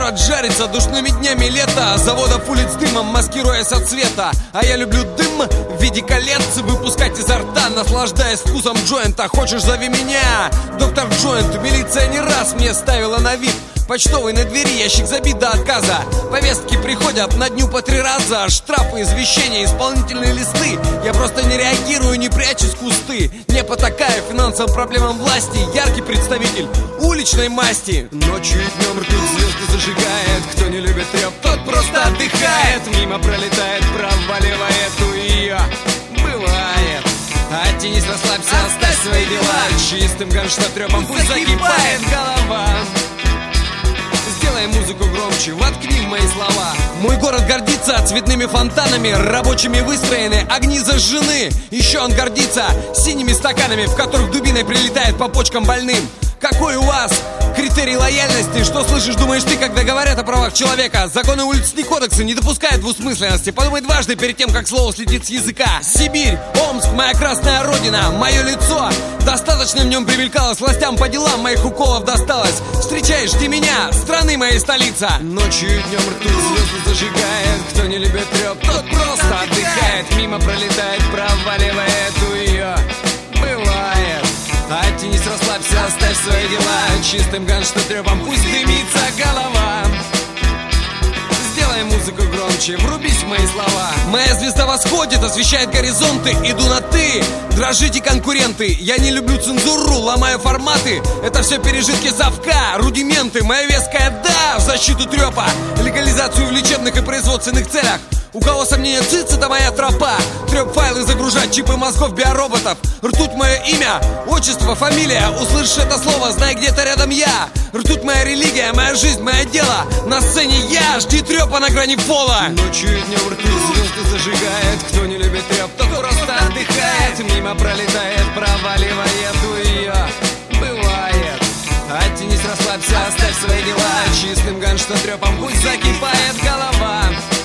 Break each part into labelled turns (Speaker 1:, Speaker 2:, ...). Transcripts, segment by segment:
Speaker 1: поджариться душными днями лета. Заводов улиц дымом, маскируясь от света. А я люблю дым в виде колец выпускать изо рта, наслаждаясь вкусом джойнта. Хочешь, зови меня доктор Джойнт. Милиция не раз мне ставила на вид. Почтовый на двери, ящик забит до отказа. Повестки приходят на дню по 3 раза. Штрафы, извещения, исполнительные листы. Я просто не реагирую, не прячусь в кусты. Не потакаю финансовым проблемам власти. Яркий представитель уличной масти. Ночью и днем ртуть звезды зажигает. Кто не любит треп, тот просто отдыхает. Мимо пролетает, проваливает ее. Бывает. Оттянись, расслабься, оставь свои дела. Чистым ганштатрёпом пусть закипает голова. Сделай музыку громче, воткни в мои слова. Мой город гордится цветными фонтанами, рабочими выстроены, огни зажжены. Еще он гордится синими стаканами, в которых дубиной прилетает по почкам больным. Какой у вас критерий лояльности? Что слышишь, думаешь ты, когда говорят о правах человека? Законы улиц и кодексы не допускают двусмысленности. Подумай дважды перед тем, как слово слетит с языка. Сибирь, Омск, моя красная родина, мое лицо. Достаточно в нем примелькалось, властям по делам моих уколов досталось. Встречаешь ты меня, страны моей столица. Ночью и днем ртуть звезды зажигает. Кто не любит треп, тот просто отдыхает. Мимо пролетает, проваливает ее. Бывает. Оттянись, расслабься, оставь свои дела. Чистым ганштатрёпом пусть дымится голова. Сделай музыку громче, врубись в мои слова. Моя звезда восходит, освещает горизонты. Иду на ты, дрожите конкуренты. Я не люблю цензуру, ломаю форматы. Это все пережитки совка, рудименты. Моя веская да в защиту трёпа. Легализацию в лечебных и производственных целях. У кого сомнения, циц, это моя тропа. Трёп-файлы загружать, чипы мозгов биороботов. Ртуть мое имя, отчество, фамилия. Услышишь это слово, знай, где-то рядом я. Ртуть моя религия, моя жизнь, мое дело. На сцене я, жди трёпа на грани пола. Ночью и днем ртуть звезды зажигает. Кто не любит трёп, тот просто отдыхает. Мимо пролетает, проваливает ее. Бывает. Оттянись, расслабься, оставь свои дела. Чистым ганштатрёпом пусть закипает голова.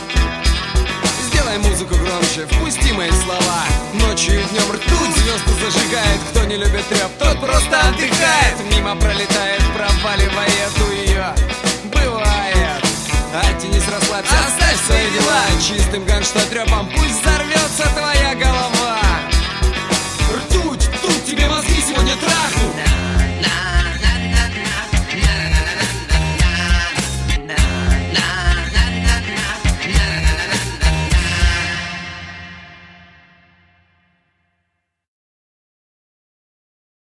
Speaker 1: Сделай музыку громче, впусти мои слова. Ночью и днем ртуть звезды зажигает. Кто не любит треп, тот просто отдыхает. Мимо пролетает, проваливает ее. Бывает. Оттянись, расслабься, оставь свои дела. Чистым ганштатрёпом пусть взорвется твоя голова.